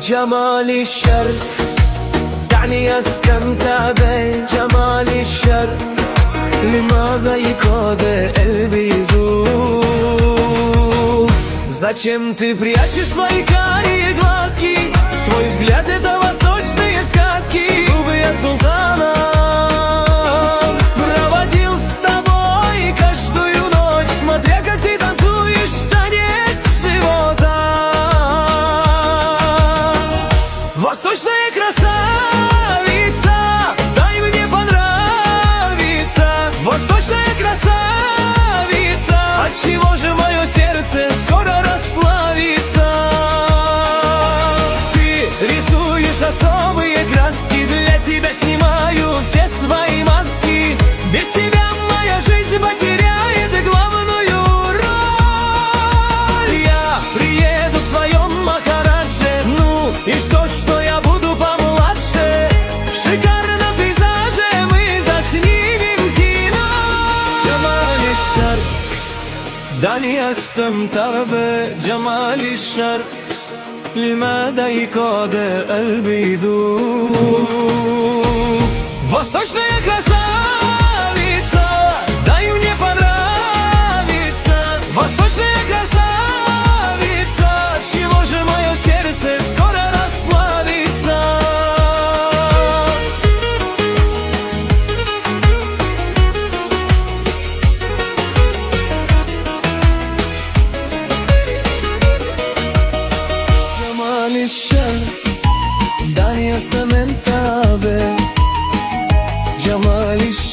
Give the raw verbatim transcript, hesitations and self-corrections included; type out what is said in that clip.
جمال الشرق دعني أستمتع بجمال الشرق. لماذا يكاد قلبي يذوب؟ Зачем ты прячешь свои карие глазки? Твой взгляд — это восточные сказки. Губы я султана проводил с тобой каждую ночь, смотря как ты танцуешь танец живота. Восточная красавица, дай мне понравиться. Восточная красавица, отчего же мое сердце скоро расплавится? Ты рисуешь особые краски, для тебя снимаю все свои маски. Без тебя моя жизнь потеряет главную роль. Я приеду в твоем Махарадже, ну и что, что я буду помладше? В шикарном пейзаже мы заснимем кино. جمال الشرق دعني أستمتع بجمال الشرق. لماذا يكاد قلبي يذوب؟ Восточная красавица, дай мне понравиться. Восточная красавица, чего же мое сердце скоро расплавится? جمال الشرق دعني أستمتع بجمال الشرق.